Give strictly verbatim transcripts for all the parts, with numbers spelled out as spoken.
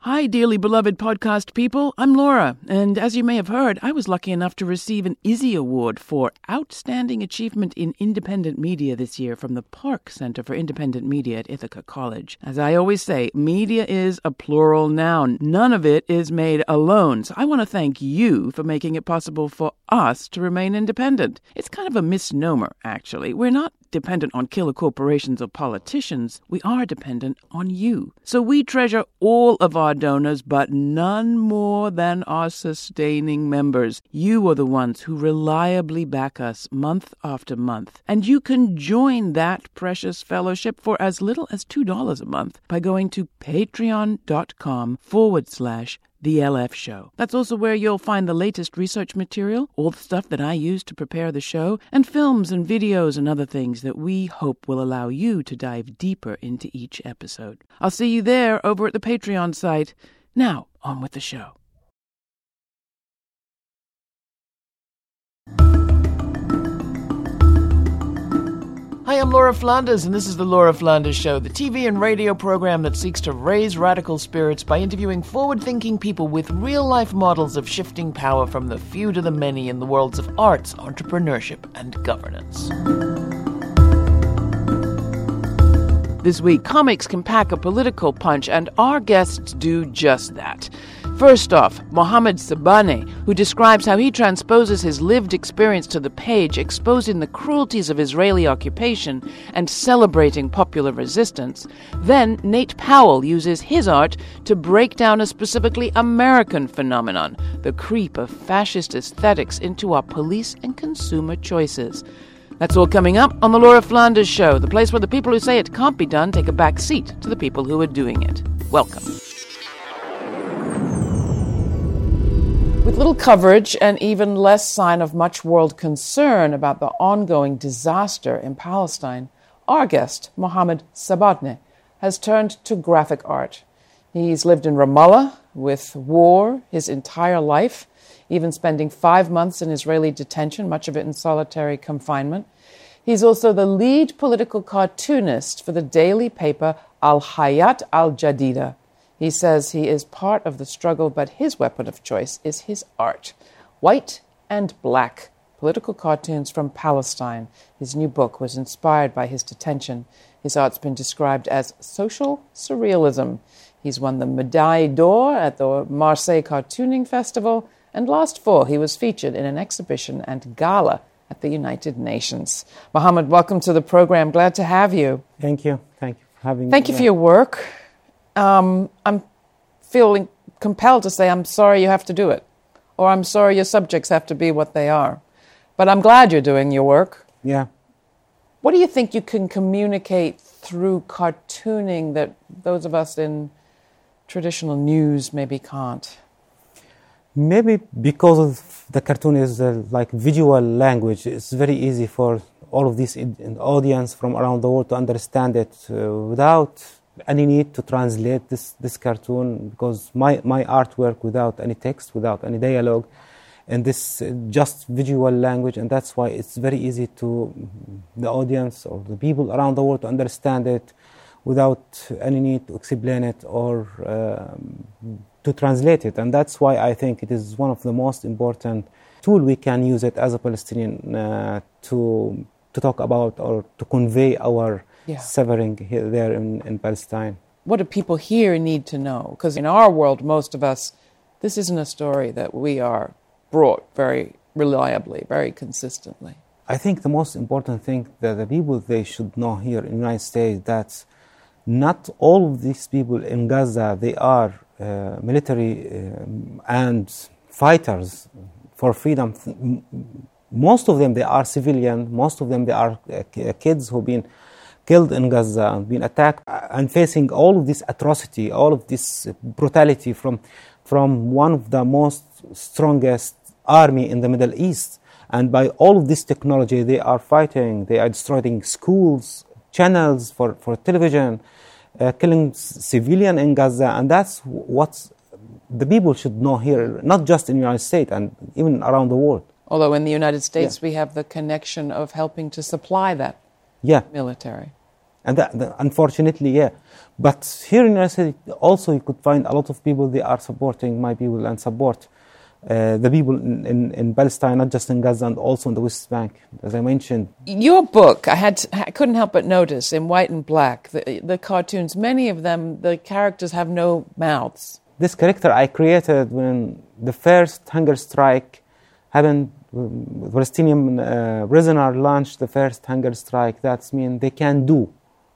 Hi, dearly beloved podcast people. I'm Laura, and as you may have heard, I was lucky enough to receive an Izzy Award for Outstanding Achievement in Independent Media this year from the Park Center for Independent Media at Ithaca College. As I always say, media is a plural noun. None of it is made alone, so I want to thank you for making it possible for us to remain independent. It's kind of a misnomer, actually. We're not dependent on killer corporations or politicians. We are dependent on you. So we treasure all of our donors, but none more than our sustaining members. You are the ones who reliably back us month after month. And you can join that precious fellowship for as little as two dollars a month by going to patreon.com forward slash The L F Show. That's also where you'll find the latest research material, all the stuff that I use to prepare the show, and films and videos and other things that we hope will allow you to dive deeper into each episode. I'll see you there over at the Patreon site. Now, on with the show. Hi, I'm Laura Flanders, and this is The Laura Flanders Show, the T V and radio program that seeks to raise radical spirits by interviewing forward-thinking people with real-life models of shifting power from the few to the many in the worlds of arts, entrepreneurship, and governance. This week, comics can pack a political punch, and our guests do just that. First off, Mohammed Sabbahneh, who describes how he transposes his lived experience to the page, exposing the cruelties of Israeli occupation and celebrating popular resistance. Then Nate Powell uses his art to break down a specifically American phenomenon, the creep of fascist aesthetics into our police and consumer choices. That's all coming up on The Laura Flanders Show, the place where the people who say it can't be done take a back seat to the people who are doing it. Welcome. With little coverage and even less sign of much world concern about the ongoing disaster in Palestine, our guest, Mohammed Sabbahneh, has turned to graphic art. He's lived in Ramallah with war his entire life, even spending five months in Israeli detention, much of it in solitary confinement. He's also the lead political cartoonist for the daily paper Al-Hayat Al-Jadida. He says he is part of the struggle, but his weapon of choice is his art. White and Black, political cartoons from Palestine. His new book was inspired by his detention. His art's been described as social surrealism. He's won the Médaille d'Or at the Marseille Cartooning Festival, and last fall he was featured in an exhibition and gala at the United Nations. Mohammed, welcome to the program. Glad to have you. Thank you. Thank you for having me. Thank you for your work. Um, I'm feeling compelled to say I'm sorry you have to do it, or I'm sorry your subjects have to be what they are. But I'm glad you're doing your work. Yeah. What do you think you can communicate through cartooning that those of us in traditional news maybe can't? Maybe because of the cartoon is uh, like visual language, it's very easy for all of this in, in audience from around the world to understand it uh, without any need to translate this, this cartoon, because my, my artwork without any text, without any dialogue, and this uh, just visual language, and that's why it's very easy to the audience or the people around the world to understand it without any need to explain it or um, to translate it. And that's why I think it is one of the most important tool we can use it as a Palestinian uh, to to talk about or to convey our yeah. suffering here, there in, in Palestine. What do people here need to know? Because in our world, most of us, this isn't a story that we are brought very reliably, very consistently. I think the most important thing that the people, they should know here in the United States, that not all of these people in Gaza, they are uh, military um, and fighters for freedom. Most of them, they are civilian. Most of them, they are uh, kids who've been killed in Gaza and been attacked and facing all of this atrocity, all of this brutality from, from one of the most strongest army in the Middle East. And by all of this technology, they are fighting, they are destroying schools, channels for, for television, uh, killing civilians in Gaza. And that's what the people should know here, not just in the United States and even around the world. Although in the United States, yeah. we have the connection of helping to supply that yeah. military. And that, that, unfortunately, yeah. But here in the United States, also you could find a lot of people, they are supporting my people and support uh, the people in, in, in Palestine, not just in Gaza, and also in the West Bank, as I mentioned. Your book, I had to, I couldn't help but notice, in white and black, the, the cartoons, many of them, the characters have no mouths. This character I created when the first hunger strike happened. The Palestinian uh, prisoner launched the first hunger strike. That means they can do.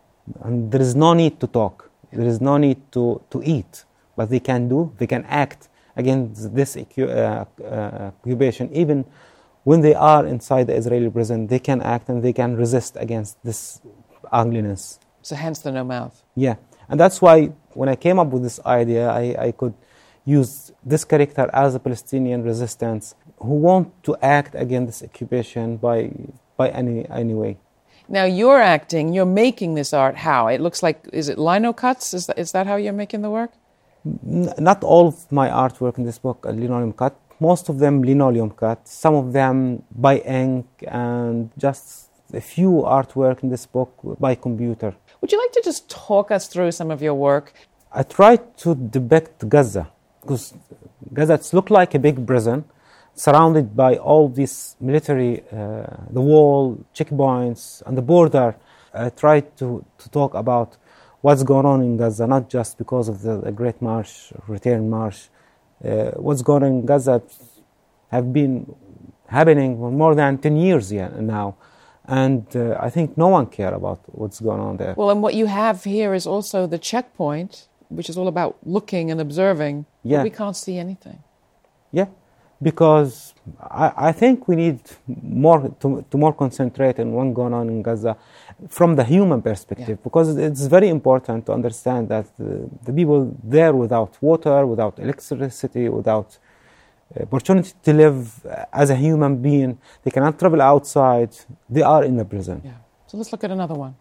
And there is no need to talk. There is no need to, to eat. But they can do, they can act against this uh, uh, occupation. Even when they are inside the Israeli prison, they can act and they can resist against this ugliness. So hence the no mouth. Yeah. And that's why when I came up with this idea, I, I could use this character as a Palestinian resistance who want to act against this occupation by by any any way. Now you're acting, you're making this art how? It looks like, is it lino cuts? Is that, is that how you're making the work? N- not all of my artwork in this book are linoleum cut. Most of them linoleum cut. Some of them by ink, and just a few artwork in this book by computer. Would you like to just talk us through some of your work? I tried to depict Gaza, because Gaza it's looked like a big prison, surrounded by all these military, uh, the wall, checkpoints, and the border. I tried to, to talk about what's going on in Gaza, not just because of the, the Great March, Return March. Uh, what's going on in Gaza have been happening for more than ten years now. And uh, I think no one cares about what's going on there. Well, and what you have here is also the checkpoint, which is all about looking and observing. Yeah. But we can't see anything. Yeah, because I, I think we need more to, to more concentrate on what's going on in Gaza from the human perspective, yeah. Because it's very important to understand that the, the people there without water, without electricity, without opportunity to live as a human being, they cannot travel outside, they are in the prison. Yeah. So let's look at another one.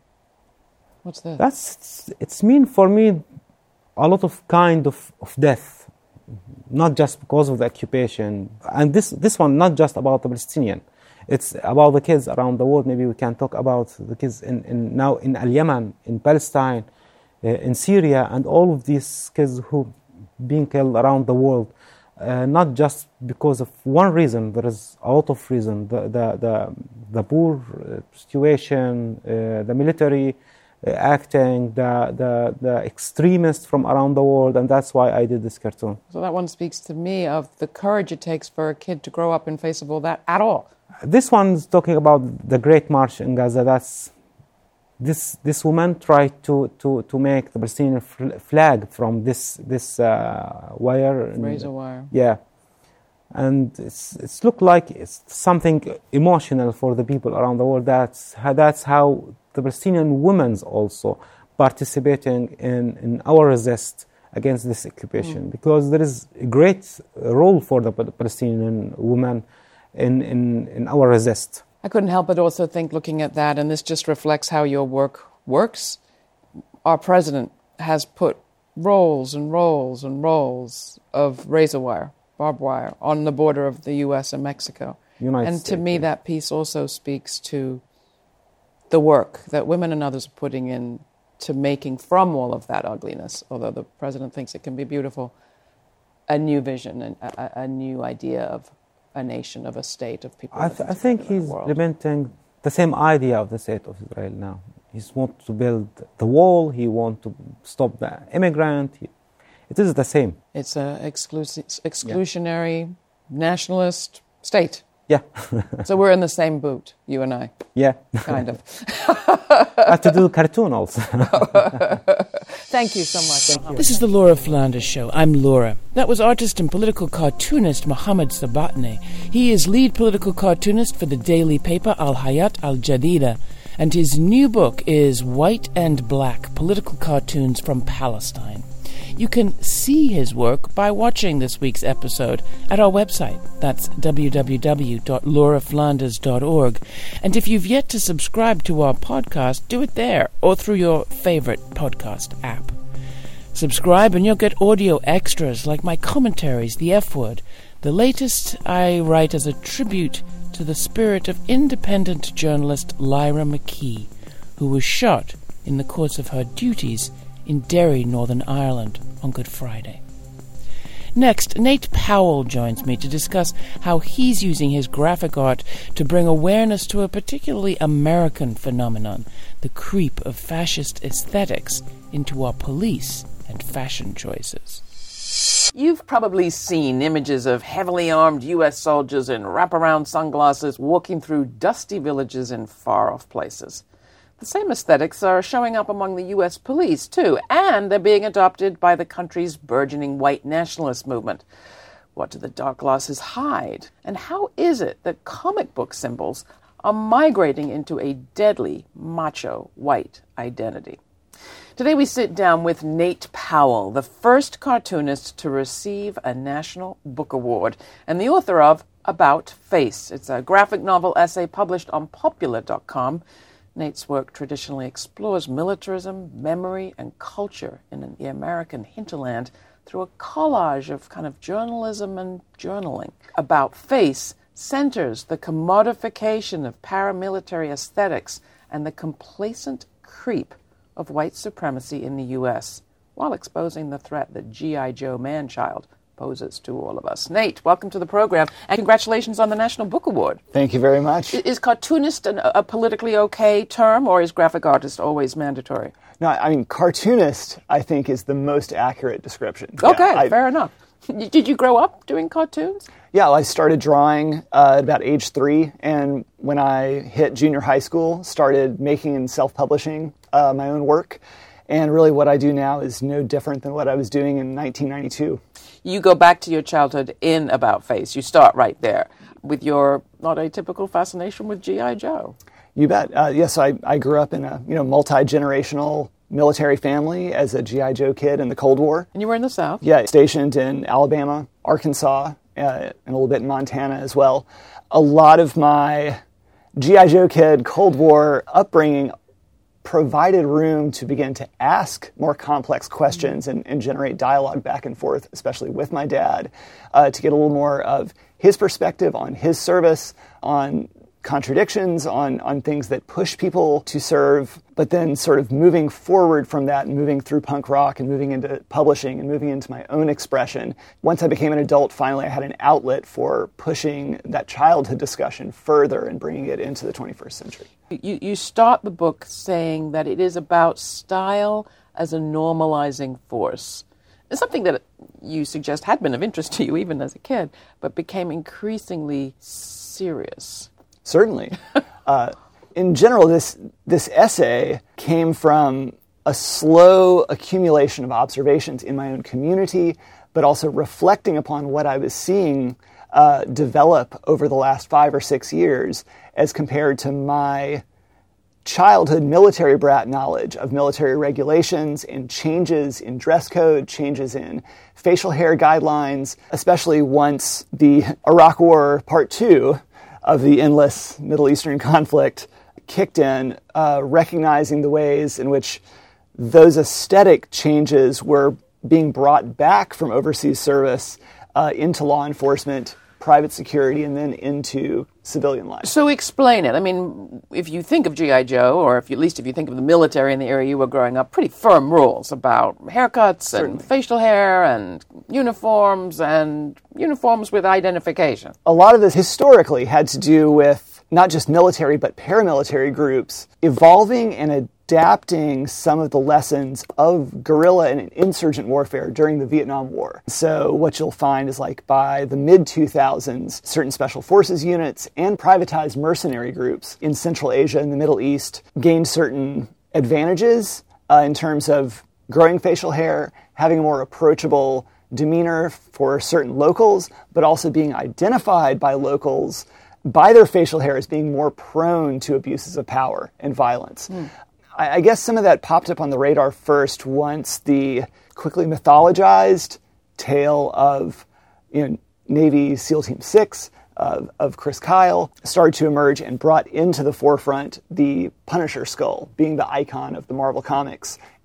What's this? That's, it's, it's mean for me a lot of kind of, of death, not just because of the occupation. And this, this one, not just about the Palestinian. It's about the kids around the world. Maybe we can talk about the kids in, in now in Al-Yemen, in Palestine, uh, in Syria, and all of these kids who being killed around the world. Uh, not just because of one reason, there is a lot of reasons. The, the, the, the poor situation, uh, the military uh, acting, the, the, the extremists from around the world, and that's why I did this cartoon. So that one speaks to me of the courage it takes for a kid to grow up in face of all that at all. This one's talking about the Great March in Gaza. That's This this woman tried to, to, to make the Palestinian flag from this this uh, wire, razor wire. Yeah, and it's it's looked like it's something emotional for the people around the world. That's how, that's how the Palestinian women's also participating in, in our resist against this occupation, mm. because there is a great role for the Palestinian women in in, in our resist. I couldn't help but also think, looking at that, and this just reflects how your work works. Our president has put rolls and rolls and rolls of razor wire, barbed wire, on the border of the U S and Mexico. United and States, to me, yeah. that piece also speaks to the work that women and others are putting in to making from all of that ugliness, although the president thinks it can be beautiful, a new vision and a, a new idea of a nation, of a state, of people. I, th- I think he's lamenting the same idea of the state of Israel now. He wants to build the wall, he wants to stop the immigrant. He, it is the same. It's an exclusi- exclusionary, yeah. nationalist state. Yeah. So we're in the same boat, you and I. Yeah. Kind of. I have to do cartoon also. Thank you so much. Thank you. This is the Laura Flanders Show. I'm Laura. That was artist and political cartoonist Mohammed Sabatneh. He is lead political cartoonist for the daily paper Al Hayat Al Jadida, and his new book is White and Black, Political Cartoons from Palestine. You can see his work by watching this week's episode at our website. That's w w w dot laura flanders dot org. And if you've yet to subscribe to our podcast, do it there or through your favorite podcast app. Subscribe and you'll get audio extras like my commentaries, The F Word. The latest I write as a tribute to the spirit of independent journalist Lyra McKee, who was shot in the course of her duties in Derry, Northern Ireland, on Good Friday. Next, Nate Powell joins me to discuss how he's using his graphic art to bring awareness to a particularly American phenomenon, the creep of fascist aesthetics into our police and fashion choices. You've probably seen images of heavily armed U S soldiers in wraparound sunglasses walking through dusty villages in far-off places. The same aesthetics are showing up among the U S police, too, and they're being adopted by the country's burgeoning white nationalist movement. What do the dark glasses hide? And how is it that comic book symbols are migrating into a deadly, macho, white identity? Today we sit down with Nate Powell, the first cartoonist to receive a National Book Award, and the author of About Face. It's a graphic novel essay published on Popular dot com. Nate's work traditionally explores militarism, memory, and culture in the American hinterland through a collage of kind of journalism and journaling. About Face centers the commodification of paramilitary aesthetics and the complacent creep of white supremacy in the U S, while exposing the threat that G I. Joe man-child poses to all of us. Nate, welcome to the program, and congratulations on the National Book Award. Thank you very much. Is cartoonist an, a politically okay term, or is graphic artist always mandatory? No, I mean, cartoonist, I think, is the most accurate description. Okay, yeah, I, fair enough. Did you grow up doing cartoons? Yeah, I started drawing uh, at about age three, and when I hit junior high school, started making and self-publishing uh, my own work. And really what I do now is no different than what I was doing in nineteen ninety-two. You go back to your childhood in About Face. You start right there with your not atypical fascination with G I. Joe. You bet. Uh, yes, I, I grew up in a you know multi-generational military family as a G I. Joe kid in the Cold War. And you were in the South? Yeah, stationed in Alabama, Arkansas, uh, and a little bit in Montana as well. A lot of my G I. Joe kid Cold War upbringing provided room to begin to ask more complex questions and, and generate dialogue back and forth, especially with my dad, uh, to get a little more of his perspective on his service, on contradictions, on, on things that push people to serve, but then sort of moving forward from that and moving through punk rock and moving into publishing and moving into my own expression. Once I became an adult, finally I had an outlet for pushing that childhood discussion further and bringing it into the twenty-first century. You, you start the book saying that it is about style as a normalizing force. It's something that you suggest had been of interest to you even as a kid, but became increasingly serious. Certainly. uh, in general, this this essay came from a slow accumulation of observations in my own community, but also reflecting upon what I was seeing uh, develop over the last five or six years as compared to my childhood military brat knowledge of military regulations and changes in dress code, changes in facial hair guidelines, especially once the Iraq War Part Two of the endless Middle Eastern conflict kicked in, uh, recognizing the ways in which those aesthetic changes were being brought back from overseas service uh, into law enforcement, private security, and then into civilian life. So explain it. I mean, if you think of G I. Joe, or if you, at least if you think of the military in the area you were growing up, pretty firm rules about haircuts Certainly. and facial hair and uniforms and uniforms with identification. A lot of this historically had to do with not just military but paramilitary groups evolving and adapting some of the lessons of guerrilla and insurgent warfare during the Vietnam War. So what you'll find is, like, by the mid two thousands, certain special forces units and privatized mercenary groups in Central Asia and the Middle East gained certain advantages uh, in terms of growing facial hair, having a more approachable demeanor for certain locals, but also being identified by locals by their facial hair as being more prone to abuses of power and violence. Mm. I guess some of that popped up on the radar first once the quickly mythologized tale of you know, Navy SEAL Team six, of, of Chris Kyle, started to emerge and brought into the forefront the Punisher skull, being the icon of the Marvel Comics,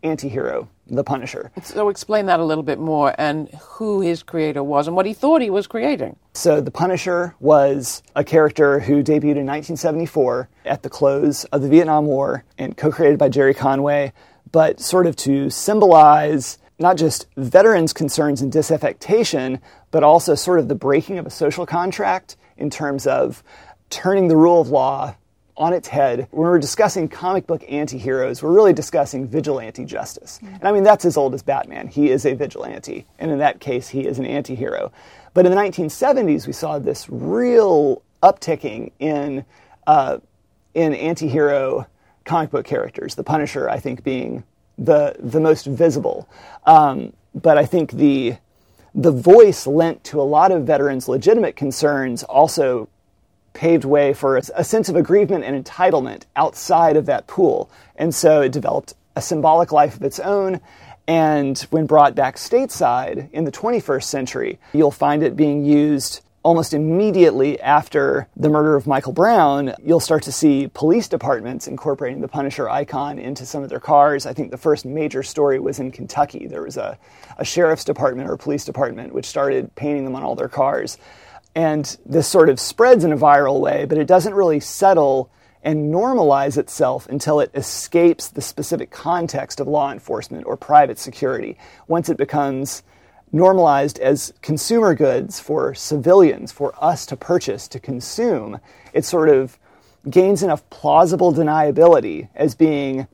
anti-hero, the Punisher. So explain that a little bit more, and who his creator was and what he thought he was creating. So the Punisher was a character who debuted in nineteen seventy-four at the close of the Vietnam War and co-created by Jerry Conway, but sort of to symbolize not just veterans' concerns and disaffectation, but also sort of the breaking of a social contract in terms of turning the rule of law on its head. When we're discussing comic book anti-heroes, we're really discussing vigilante justice. Mm-hmm. And I mean, that's as old as Batman. He is a vigilante. And in that case, he is an anti-hero. But in the nineteen seventies, we saw this real upticking in uh, in anti-hero comic book characters. The Punisher, I think, being the the most visible. Um, but I think the the voice lent to a lot of veterans' legitimate concerns also paved way for a sense of aggrievement and entitlement outside of that pool. And so it developed a symbolic life of its own. And when brought back stateside in the twenty-first century, you'll find it being used almost immediately after the murder of Michael Brown. You'll start to see police departments incorporating the Punisher icon into some of their cars. I think the first major story was in Kentucky. There was a, a sheriff's department or a police department which started painting them on all their cars. And this sort of spreads in a viral way, but it doesn't really settle and normalize itself until it escapes the specific context of law enforcement or private security. Once it becomes normalized as consumer goods for civilians, for us to purchase, to consume, it sort of gains enough plausible deniability as being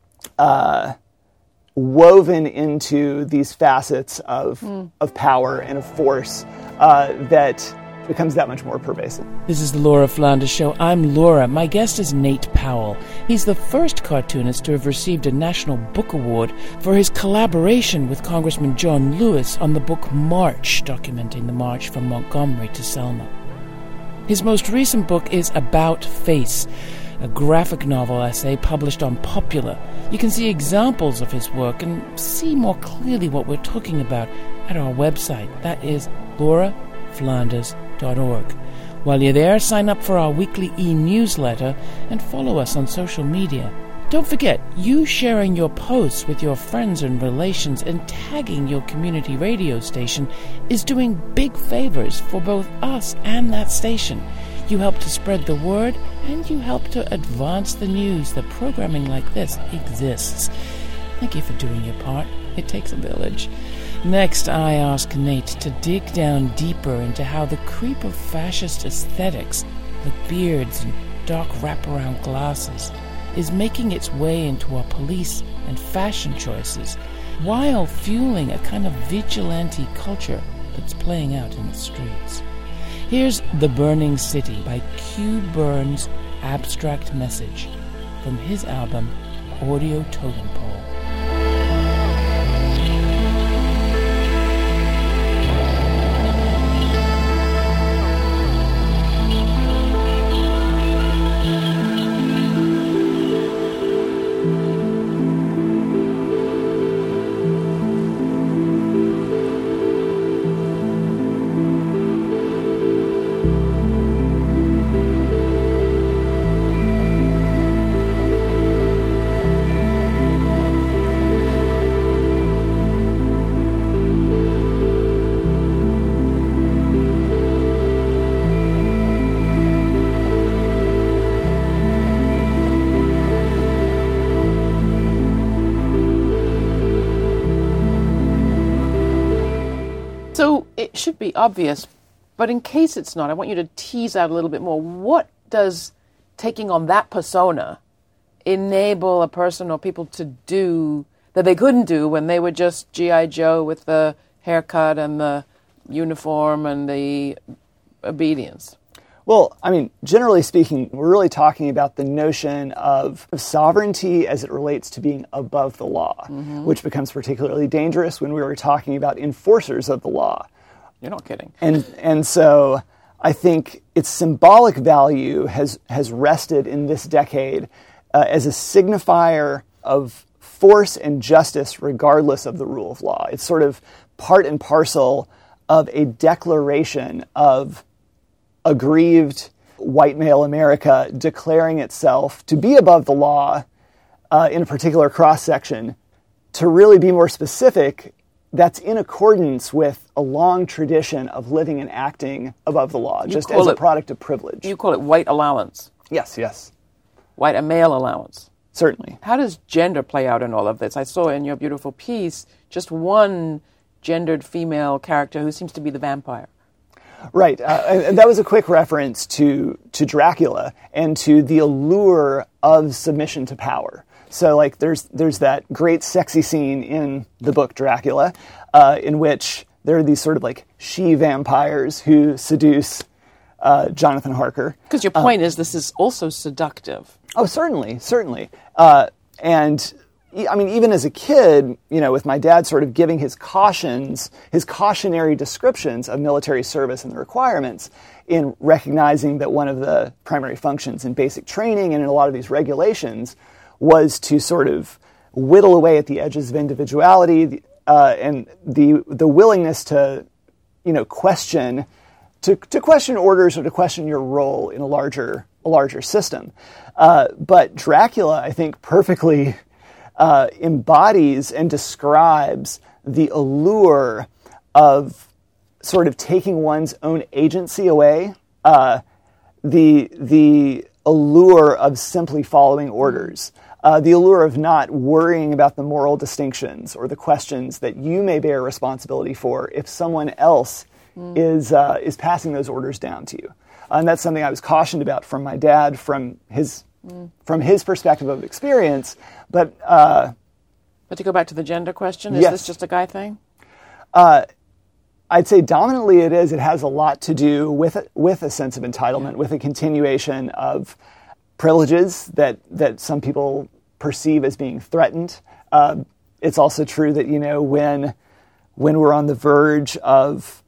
uh, woven into these facets of, mm. of power and of force uh, that becomes that much more pervasive. This is the Laura Flanders Show. I'm Laura. My guest is Nate Powell. He's the first cartoonist to have received a National Book Award for his collaboration with Congressman John Lewis on the book March, documenting the march from Montgomery to Selma. His most recent book is About Face, a graphic novel essay published on Popular. You can see examples of his work and see more clearly what we're talking about at our website. That is laura flanders dot org. While you're there, sign up for our weekly e-newsletter and follow us on social media. Don't forget, you sharing your posts with your friends and relations and tagging your community radio station is doing big favors for both us and that station. You help to spread the word, and you help to advance the news that programming like this exists. Thank you for doing your part. It takes a village. Next, I ask Nate to dig down deeper into how the creep of fascist aesthetics, like beards and dark wraparound glasses, is making its way into our police and fashion choices, while fueling a kind of vigilante culture that's playing out in the streets. Here's The Burning City by Q Burns' Abstract Message from his album Audio Totem Pole. It should be obvious, but in case it's not, I want you to tease out a little bit more. What does taking on that persona enable a person or people to do that they couldn't do when they were just G I Joe with the haircut and the uniform and the obedience? Well, I mean, generally speaking, we're really talking about the notion of sovereignty as it relates to being above the law, mm-hmm. which becomes particularly dangerous when we were talking about enforcers of the law. You're not kidding. And and so I think its symbolic value has, has rested in this decade uh, as a signifier of force and justice regardless of the rule of law. It's sort of part and parcel of a declaration of aggrieved white male America declaring itself to be above the law uh, in a particular cross-section to really be more specific, that's in accordance with a long tradition of living and acting above the law, you just as a it, product of privilege. You call it white allowance. Yes, yes. White and male allowance. Certainly. How does gender play out in all of this? I saw in your beautiful piece just one gendered female character who seems to be the vampire. Right. Uh, and that was a quick reference to, to Dracula and to the allure of submission to power. So, like, there's there's that great sexy scene in the book Dracula, uh, in which there are these sort of like she vampires who seduce uh, Jonathan Harker. Because your point uh, is this is also seductive. Oh, certainly, certainly. Uh, and I mean, even as a kid, you know, with my dad sort of giving his cautions, his cautionary descriptions of military service and the requirements, in recognizing that one of the primary functions in basic training and in a lot of these regulations was to sort of whittle away at the edges of individuality uh, and the the willingness to, you know, question, to to question orders or to question your role in a larger a larger system. Uh, but Dracula, I think, perfectly uh, embodies and describes the allure of sort of taking one's own agency away, uh, the the allure of simply following orders. Uh, the allure of not worrying about the moral distinctions or the questions that you may bear responsibility for if someone else mm. is uh, is passing those orders down to you. Uh, and that's something I was cautioned about from my dad, from his mm. from his perspective of experience. But uh, but to go back to the gender question, is yes. this just a guy thing? Uh, I'd say dominantly it is. It has a lot to do with a, with a sense of entitlement, yeah. with a continuation of privileges that, that some people perceive as being threatened. Uh, it's also true that, you know, when when we're on the verge of,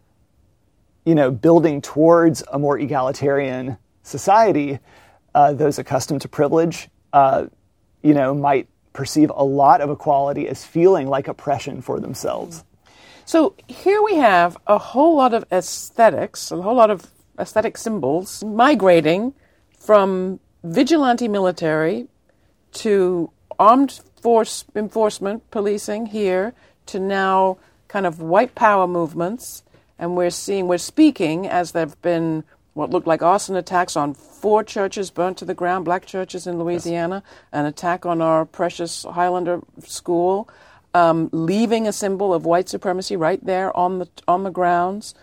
you know, building towards a more egalitarian society, uh, those accustomed to privilege, uh, you know, might perceive a lot of equality as feeling like oppression for themselves. So here we have a whole lot of aesthetics, a whole lot of aesthetic symbols migrating from vigilante military to armed force enforcement, policing here, to now kind of white power movements. And we're seeing, we're speaking as there have been what looked like arson attacks on four churches burnt to the ground, black churches in Louisiana, yes. an attack on our precious Highlander school, um, leaving a symbol of white supremacy right there on the on the grounds.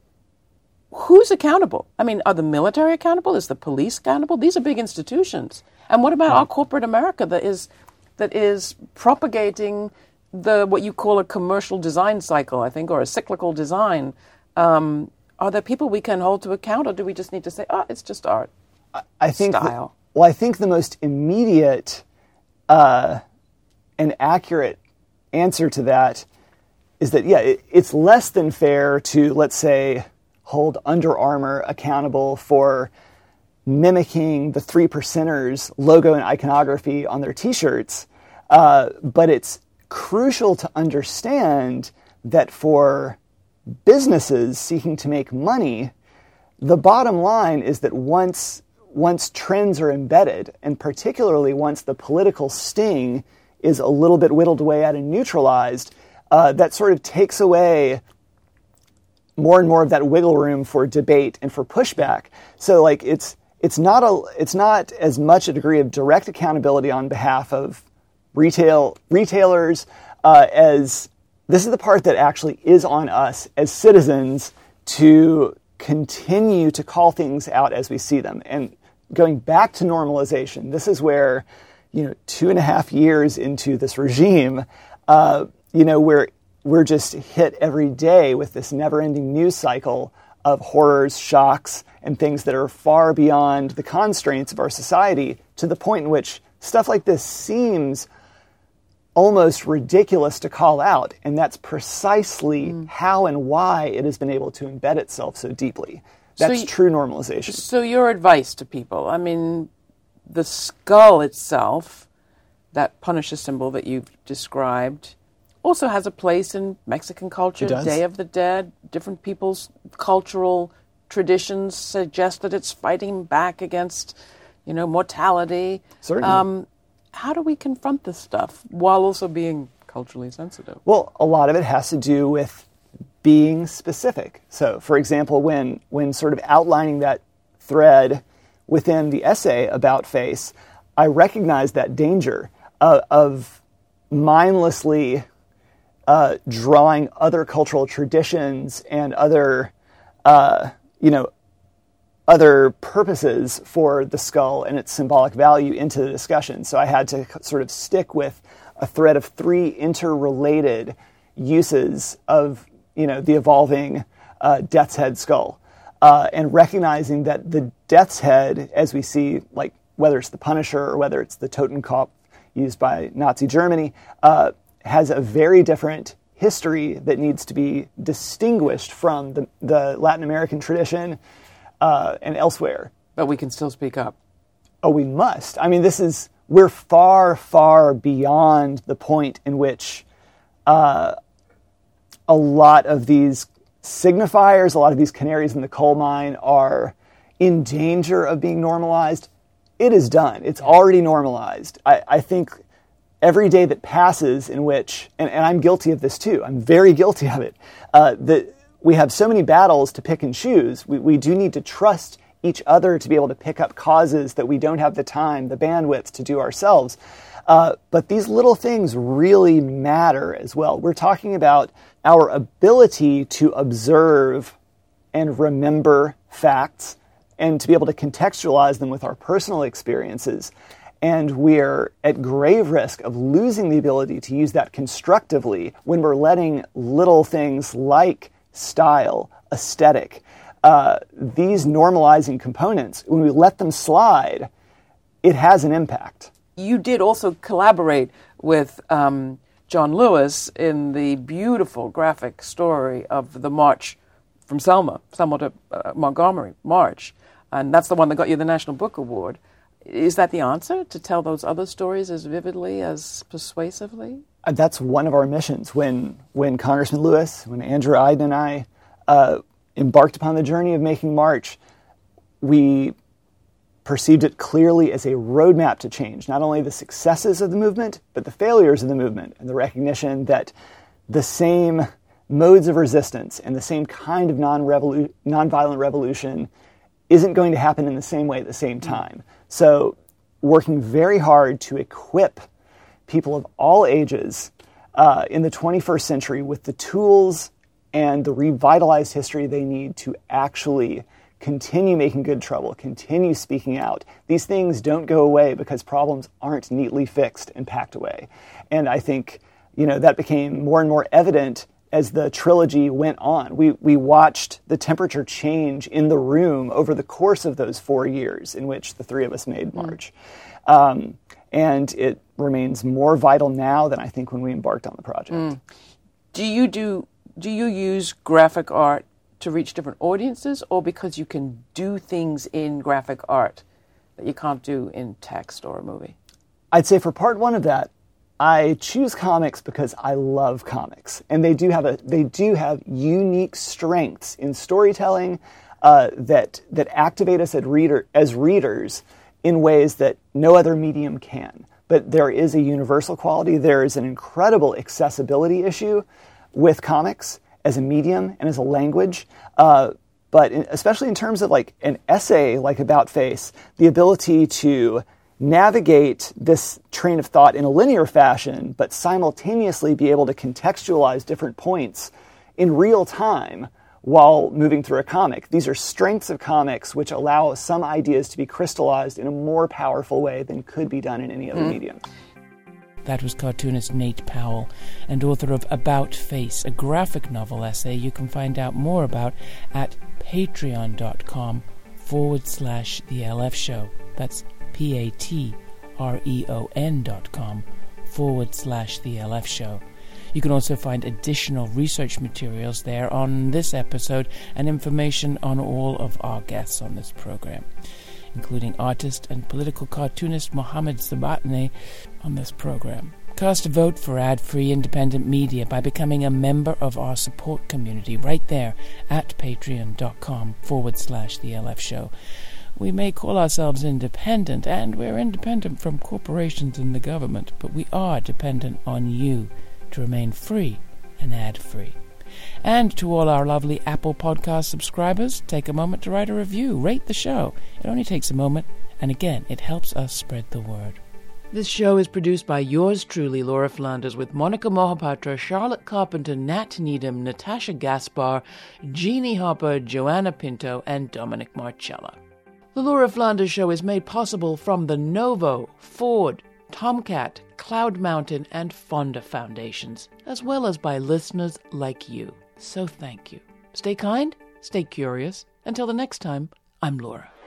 Who's accountable? I mean, are the military accountable? Is the police accountable? These are big institutions. And what about our corporate America that is that is propagating the what you call a commercial design cycle, I think, or a cyclical design? Um, are there people we can hold to account, or do we just need to say, oh, it's just art? I think style? The, well, I think the most immediate uh, and accurate answer to that is that, yeah, it, it's less than fair to, let's say, hold Under Armour accountable for mimicking the Three Percenters logo and iconography on their T-shirts. Uh, but it's crucial to understand that for businesses seeking to make money, the bottom line is that once once trends are embedded, and particularly once the political sting is a little bit whittled away at and neutralized, uh, that sort of takes away more and more of that wiggle room for debate and for pushback. So, like, it's it's not a it's not as much a degree of direct accountability on behalf of retail retailers uh, as this is the part that actually is on us as citizens to continue to call things out as we see them. And going back to normalization, this is where, you know, two and a half years into this regime, uh, you know, we're we're just hit every day with this never-ending news cycle of horrors, shocks, and things that are far beyond the constraints of our society, to the point in which stuff like this seems almost ridiculous to call out. And that's precisely mm. how and why it has been able to embed itself so deeply. That's so you, true normalization. So your advice to people, I mean, the skull itself, that Punisher symbol that you've described, also has a place in Mexican culture. Day of the Dead, different people's cultural traditions suggest that it's fighting back against, you know, mortality. Certainly. Um, how do we confront this stuff while also being culturally sensitive? Well, a lot of it has to do with being specific. So, for example, when when sort of outlining that thread within the essay about face, I recognized that danger uh, of mindlessly uh, drawing other cultural traditions and other, uh, you know, other purposes for the skull and its symbolic value into the discussion. So I had to sort of stick with a thread of three interrelated uses of, you know, the evolving uh, death's head skull, uh, and recognizing that the death's head, as we see, like whether it's the Punisher or whether it's the Totenkopf used by Nazi Germany, uh, has a very different history that needs to be distinguished from the, the Latin American tradition uh, and elsewhere. But we can still speak up. Oh, we must. I mean, this is, we're far, far beyond the point in which uh, a lot of these signifiers, a lot of these canaries in the coal mine are in danger of being normalized. It is done. It's already normalized. I, I think every day that passes in which, and, and I'm guilty of this too, I'm very guilty of it, uh, that we have so many battles to pick and choose. We, we do need to trust each other to be able to pick up causes that we don't have the time, the bandwidth to do ourselves. Uh, but these little things really matter as well. We're talking about our ability to observe and remember facts and to be able to contextualize them with our personal experiences. And we're at grave risk of losing the ability to use that constructively when we're letting little things like style, aesthetic, uh, these normalizing components, when we let them slide, it has an impact. You did also collaborate with um, John Lewis in the beautiful graphic story of the march from Selma, Selma to uh, Montgomery March. And that's the one that got you the National Book Award. Is that the answer, to tell those other stories as vividly, as persuasively? Uh, that's one of our missions. When when Congressman Lewis, when Andrew Aydin and I uh, embarked upon the journey of making March, we perceived it clearly as a roadmap to change, not only the successes of the movement, but the failures of the movement, and the recognition that the same modes of resistance and the same kind of non-revolu- nonviolent revolution isn't going to happen in the same way at the same time. So working very hard to equip people of all ages uh, in the twenty-first century with the tools and the revitalized history they need to actually continue making good trouble, continue speaking out. These things don't go away because problems aren't neatly fixed and packed away. And I think, you know, that became more and more evident as the trilogy went on. We we watched the temperature change in the room over the course of those four years in which the three of us made March. Mm. Um, and it remains more vital now than I think when we embarked on the project. Mm. Do you do do you use graphic art to reach different audiences, or because you can do things in graphic art that you can't do in text or a movie? I'd say for part one of that, I choose comics because I love comics, and they do have a they do have unique strengths in storytelling uh, that that activate us as reader as readers in ways that no other medium can. But there is a universal quality. There is an incredible accessibility issue with comics as a medium and as a language. Uh, but in, especially in terms of like an essay like About Face, the ability to navigate this train of thought in a linear fashion, but simultaneously be able to contextualize different points in real time while moving through a comic. These are strengths of comics which allow some ideas to be crystallized in a more powerful way than could be done in any other mm. medium. That was cartoonist Nate Powell, and author of About Face, a graphic novel essay you can find out more about at patreon.com forward slash the LF show. That's P-A-T-R-E-O-N dot com forward slash the LF show. You can also find additional research materials there on this episode and information on all of our guests on this program, including artist and political cartoonist Mohammed Sabatneh on this program. Cast a vote for ad-free independent media by becoming a member of our support community right there at patreon.com forward slash the LF show. We may call ourselves independent, and we're independent from corporations and the government, but we are dependent on you to remain free and ad-free. And to all our lovely Apple Podcast subscribers, take a moment to write a review, rate the show. It only takes a moment, and again, it helps us spread the word. This show is produced by yours truly, Laura Flanders, with Monica Mohapatra, Charlotte Carpenter, Nat Needham, Natasha Gaspar, Jeannie Hopper, Joanna Pinto, and Dominic Marcella. The Laura Flanders Show is made possible from the Novo, Ford, Tomcat, Cloud Mountain, and Fonda Foundations, as well as by listeners like you. So thank you. Stay kind, stay curious. Until the next time, I'm Laura.